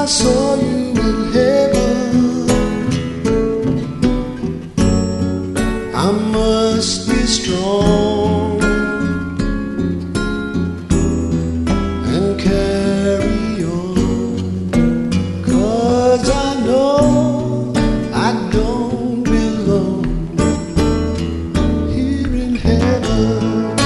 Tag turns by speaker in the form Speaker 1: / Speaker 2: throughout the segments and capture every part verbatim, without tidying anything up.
Speaker 1: saw you in heaven, I must be strong and carry on, 'cause I know I don't belong here in heaven.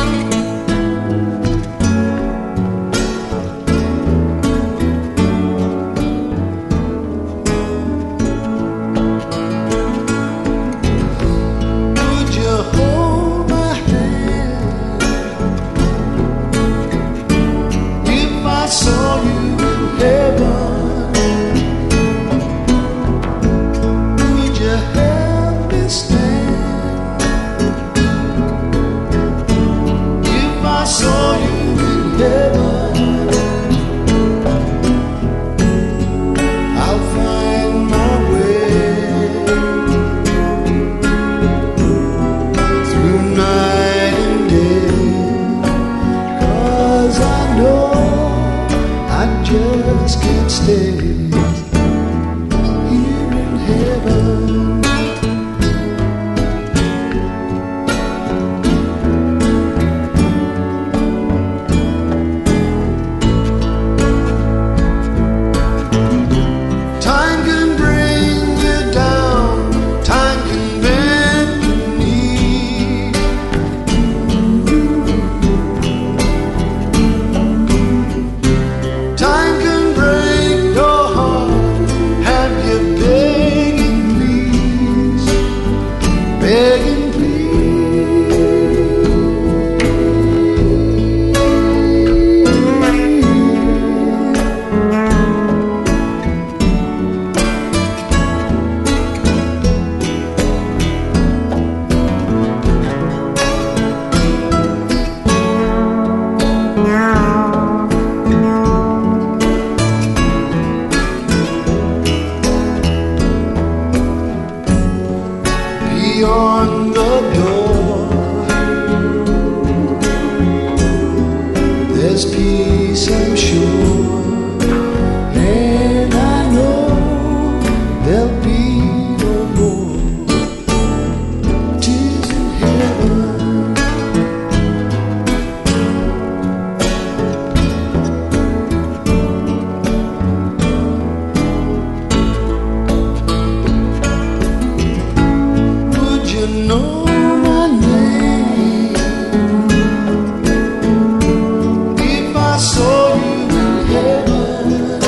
Speaker 1: Saw you in heaven, would you help me stand? If I saw you in heaven, I'll find my way through night and day, 'cause I know I just can't stay here in heaven. Time can bring you down, time can bend your knee. Time can break your heart, have you begging please, begging beyond the door, there's peace, I'm sure, and I know there'll be no more tears in heaven. You know my name if I saw you in heaven,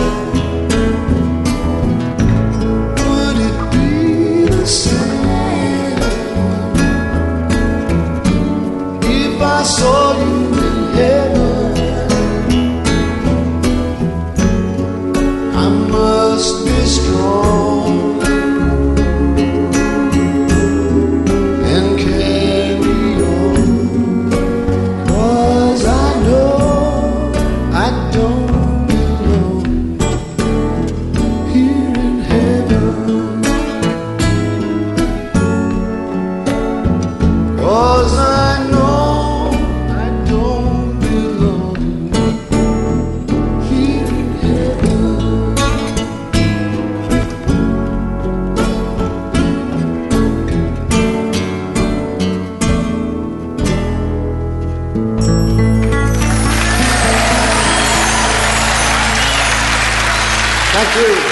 Speaker 1: would it be the same if I saw you in heaven? I must be strong Thank you.